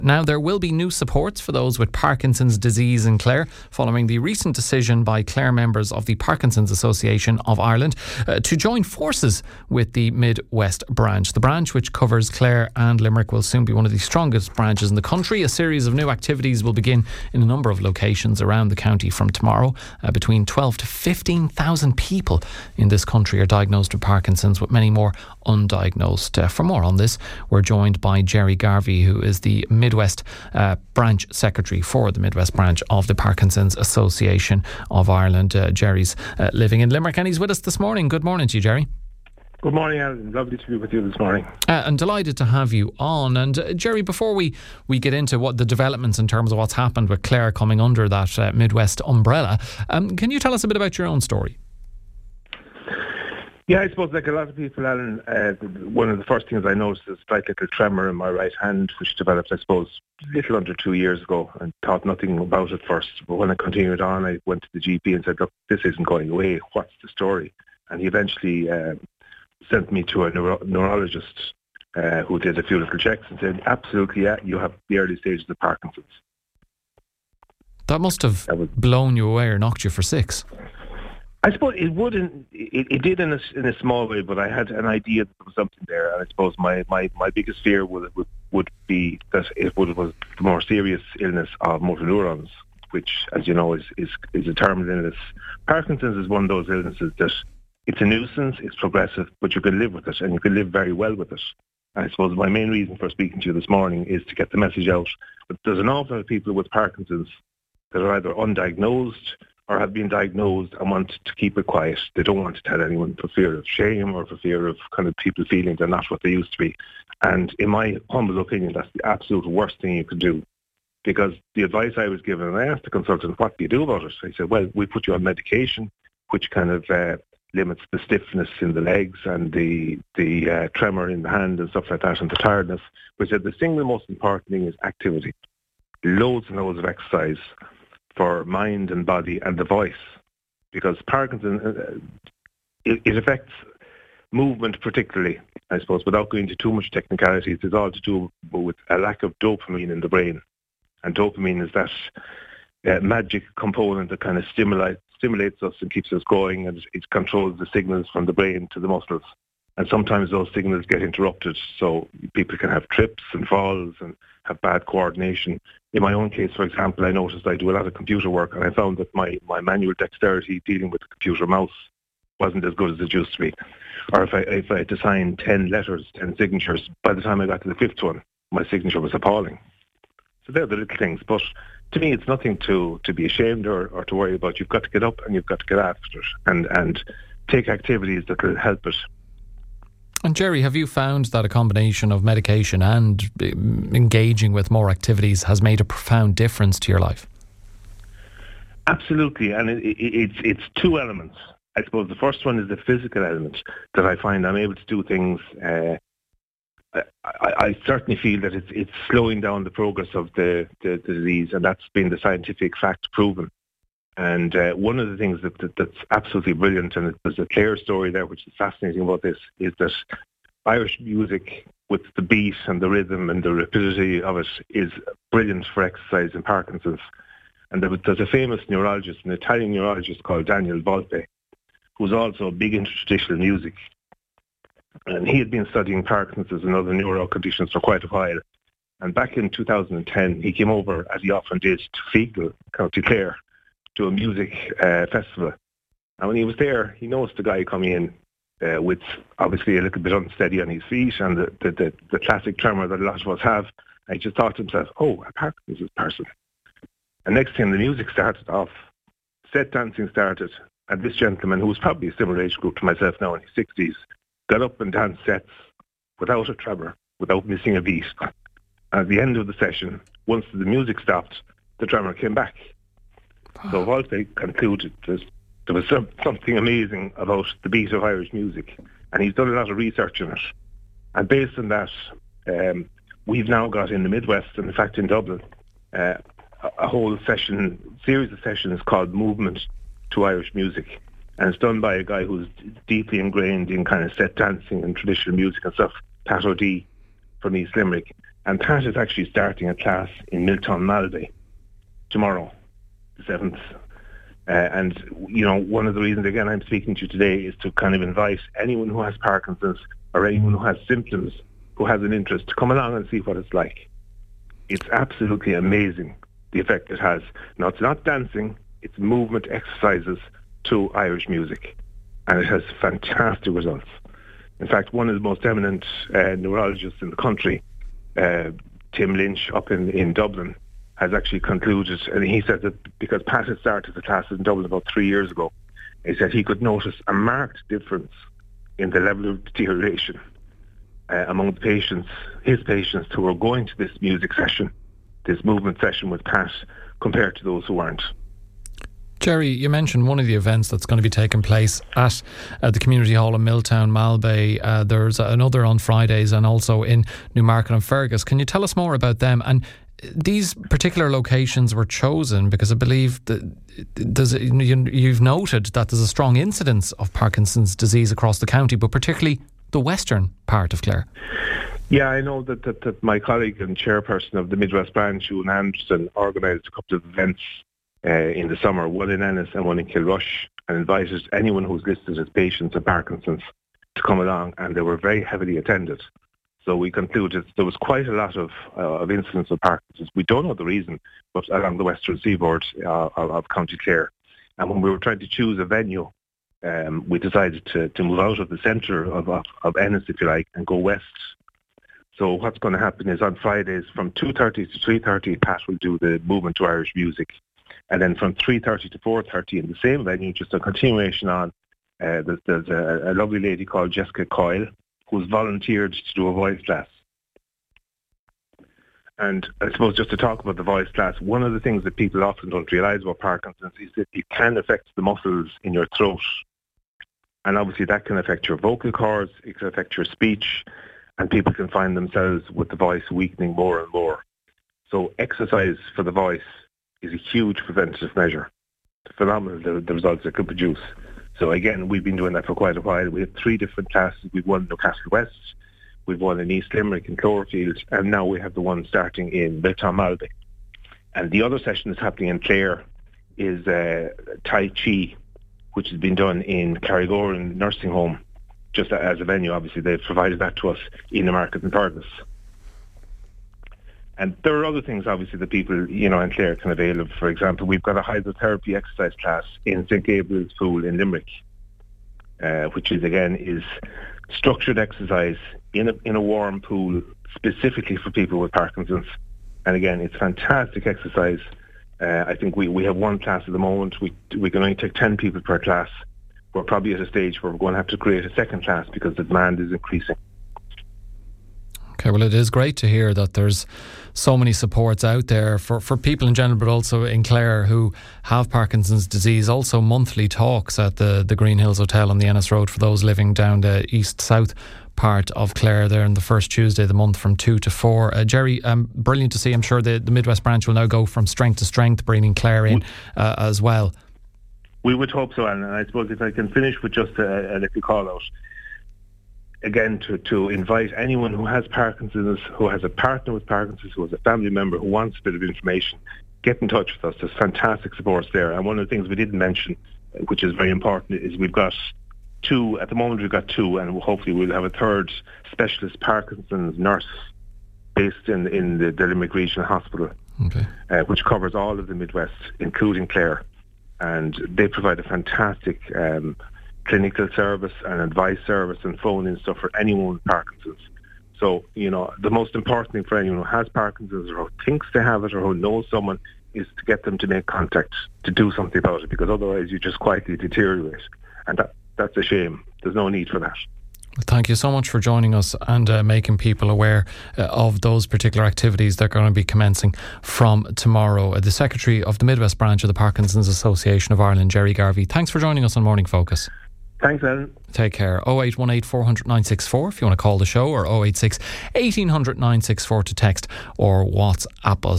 Now, there will be new supports for those with Parkinson's disease in Clare following the recent decision by Clare members of the Parkinson's Association of Ireland to join forces with the Mid-West branch. The branch, which covers Clare and Limerick, will soon be one of the strongest branches in the country. A series of new activities will begin in a number of locations around the county from tomorrow. Between 12 to 15,000 people in this country are diagnosed with Parkinson's, with many more undiagnosed. For more on this, we're joined by Jerry Garvey, who is the Midwest branch secretary for the Midwest branch of the Parkinson's Association of Ireland. Jerry's living in Limerick and he's with us this morning. Good morning to you, Jerry. Good morning, Alan. Lovely to be with you this morning. And delighted to have you on. And Jerry, before we get into what the developments in terms of what's happened with Clare coming under that Midwest umbrella, can you tell us a bit about your own story? Yeah, I suppose like a lot of people, Alan, one of the first things I noticed is a slight little tremor in my right hand, which developed, I suppose, a little under 2 years ago, and thought nothing about it first. But when I continued on, I went to the GP and said, look, this isn't going away. What's the story? And he eventually sent me to a neurologist who did a few little checks and said, absolutely, yeah, you have the early stages of Parkinson's. That must have blown you away or knocked you for six. I suppose it wouldn't. It did in a small way, but I had an idea that there was something there, and I suppose my biggest fear would be that it was the more serious illness of motor neurons, which, as you know, is a terminal illness. Parkinson's is one of those illnesses that it's a nuisance, it's progressive, but you can live with it, and you can live very well with it. And I suppose my main reason for speaking to you this morning is to get the message out that there's an awful lot of people with Parkinson's that are either undiagnosed or have been diagnosed and want to keep it quiet. They don't want to tell anyone for fear of shame or for fear of kind of people feeling they're not what they used to be. And in my humble opinion, that's the absolute worst thing you could do. Because the advice I was given, and I asked the consultant, what do you do about it? I said, well, we put you on medication, which kind of limits the stiffness in the legs and the tremor in the hand and stuff like that, and the tiredness. We said the single most important thing is activity. Loads and loads of exercise for mind and body and the voice, because Parkinson's, it affects movement particularly, I suppose, without going into too much technicalities. It's all to do with a lack of dopamine in the brain, and dopamine is that magic component that kind of stimulates us and keeps us going, and it controls the signals from the brain to the muscles. And sometimes those signals get interrupted, so people can have trips and falls and have bad coordination. In my own case, for example, I noticed I do a lot of computer work, and I found that my manual dexterity dealing with the computer mouse wasn't as good as it used to be. Or if I had to sign 10 letters, 10 signatures, by the time I got to the fifth one, my signature was appalling. So they're the little things. But to me, it's nothing to be ashamed or to worry about. You've got to get up and you've got to get after it and take activities that will help it. And Jerry, have you found that a combination of medication and engaging with more activities has made a profound difference to your life? Absolutely, and it's two elements. I suppose the first one is the physical element, that I find I'm able to do things. I certainly feel that it's slowing down the progress of the disease, and that's been the scientific fact proven. And one of the things that's absolutely brilliant, and there's a clear story there which is fascinating about this, is that Irish music with the beat and the rhythm and the rapidity of it is brilliant for exercise in Parkinson's. And there's a famous neurologist, an Italian neurologist called Daniel Volpe, who's also big into traditional music. And he had been studying Parkinson's and other neuro conditions for quite a while. And back in 2010, he came over, as he often did, to Feagle, County Clare, to a music festival. And when he was there, he noticed a guy coming in with obviously a little bit unsteady on his feet and the classic tremor that a lot of us have. And he just thought to himself, oh, a Parkinson's person. And next thing, the music started off, set dancing started, and this gentleman, who was probably a similar age group to myself now in his 60s, got up and danced sets without a tremor, without missing a beat. At the end of the session, once the music stopped, the tremor came back. So Volpe concluded that there was something amazing about the beat of Irish music, and he's done a lot of research on it. And based on that, we've now got in the Midwest, and in fact in Dublin, a whole series of sessions called Movement to Irish Music. And it's done by a guy who's deeply ingrained in kind of set dancing and traditional music and stuff, Pat O'Dea from East Limerick. And Pat is actually starting a class in Milltown Malbay tomorrow, the 7th. And, one of the reasons, again, I'm speaking to you today is to kind of invite anyone who has Parkinson's or anyone who has symptoms, who has an interest, to come along and see what it's like. It's absolutely amazing, the effect it has. Now, it's not dancing, it's movement exercises to Irish music. And it has fantastic results. In fact, one of the most eminent neurologists in the country, Tim Lynch up in Dublin, has actually concluded, and he said that because Pat had started the classes in Dublin about 3 years ago, he said he could notice a marked difference in the level of deterioration among the patients, his patients who were going to this music session, this movement session with Pat, compared to those who weren't. Jerry, you mentioned one of the events that's going to be taking place at the Community Hall in Milltown Malbay. There's another on Fridays and also in Newmarket and Fergus. Can you tell us more about them? And these particular locations were chosen because I believe that you've noted that there's a strong incidence of Parkinson's disease across the county, but particularly the western part of Clare. Yeah, I know that my colleague and chairperson of the Midwest branch, Ewan Anderson, organised a couple of events in the summer, one in Ennis and one in Kilrush, and invited anyone who's listed as patients of Parkinson's to come along, and they were very heavily attended. So we concluded there was quite a lot of incidents of Parkinson's. We don't know the reason, but along the western seaboard of County Clare. And when we were trying to choose a venue, we decided to move out of the centre of Ennis, if you like, and go west. So what's going to happen is on Fridays from 2:30 to 3:30, Pat will do the movement to Irish music. And then from 3:30 to 4:30 in the same venue, just a continuation on, there's a lovely lady called Jessica Coyle who's volunteered to do a voice class. And I suppose just to talk about the voice class, one of the things that people often don't realise about Parkinson's is that it can affect the muscles in your throat. And obviously that can affect your vocal cords, it can affect your speech, and people can find themselves with the voice weakening more and more. So exercise for the voice is a huge preventative measure. Phenomenal, the results it could produce. So again, we've been doing that for quite a while. We have 3 different classes. We've one in Newcastle West, we've one in East Limerick and Cloverfield, and now we have the one starting in Milltown Malbay. And the other session that's happening in Clare is Tai Chi, which has been done in Carrigoran Nursing Home, just as a venue. Obviously, they've provided that to us in the market in Fergus. And there are other things, obviously, that people, in Clare can avail of. For example, we've got a hydrotherapy exercise class in St. Gabriel's Pool in Limerick, which is structured exercise in a warm pool specifically for people with Parkinson's. And again, it's fantastic exercise. I think we have one class at the moment. We can only take 10 people per class. We're probably at a stage where we're going to have to create a second class because the demand is increasing. Okay, well, it is great to hear that there's so many supports out there for people in general, but also in Clare who have Parkinson's disease. Also monthly talks at the Green Hills Hotel on the Ennis Road for those living down the east-south part of Clare there on the first Tuesday of the month from 2 to 4. Jerry, brilliant to see. I'm sure the Midwest branch will now go from strength to strength, bringing Clare in as well. We would hope so, Alan. And I suppose if I can finish with just a little call out. Again, to invite anyone who has Parkinson's, who has a partner with Parkinson's, who has a family member who wants a bit of information, get in touch with us. There's fantastic supports there. And one of the things we didn't mention, which is very important, is we've got 2, at the moment we've got 2, and hopefully we'll have a third specialist Parkinson's nurse based in the Limerick Regional Hospital, which covers all of the Midwest, including Clare. And they provide a fantastic clinical service and advice service and phone-in stuff for anyone with Parkinson's. So, the most important thing for anyone who has Parkinson's or who thinks they have it or who knows someone is to get them to make contact, to do something about it, because otherwise you just quietly deteriorate. And that's a shame. There's no need for that. Thank you so much for joining us and making people aware of those particular activities that are going to be commencing from tomorrow. The Secretary of the Midwest branch of the Parkinson's Association of Ireland, Jerry Garvey. Thanks for joining us on Morning Focus. Thanks, Alan. Take care. 0818 400 964 if you want to call the show, or 086 1800 964 to text or WhatsApp us.